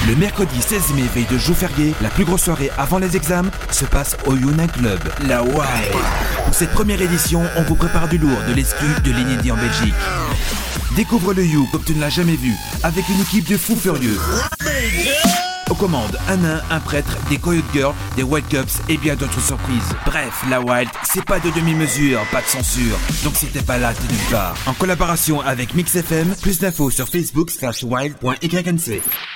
Le mercredi 16 mai, veille de jour férié, la plus grosse soirée avant les examens se passe au Union Club, la Wild. Pour cette première édition, on vous prépare du lourd, de l'exclu, de l'inédit en Belgique. Découvre le You comme tu ne l'as jamais vu, avec une équipe de fous furieux. Aux commandes, un nain, un prêtre, des Coyote Girls, des Wild Cubs et bien d'autres surprises. Bref, la Wild, c'est pas de demi-mesure, pas de censure. Donc si t'es pas là, t'es nulle part. En collaboration avec Mix FM, plus d'infos sur Facebook /wild.ync.